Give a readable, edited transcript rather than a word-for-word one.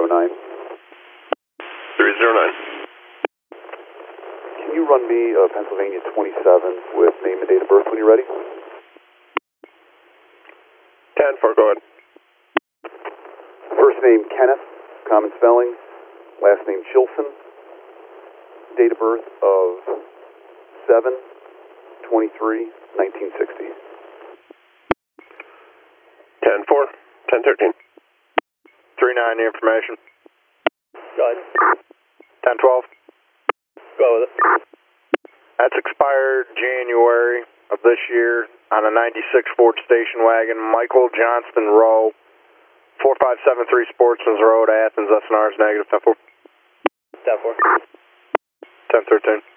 309. 309. Can you run me Pennsylvania 27 with name and date of birth when you're ready? 10-4, go ahead. First name Kenneth, common spelling. Last name Chilson. Date of birth of 7/23/1960. 10-4, 10-13. 3-9 information. Go ahead. 10-12. Go with it. That's expired January of this year on a 96 Ford station wagon, Michael Johnston Rowe, 4573 Sportsman's Road, Athens, SNR is negative. 10-4. 10-4. 10-13.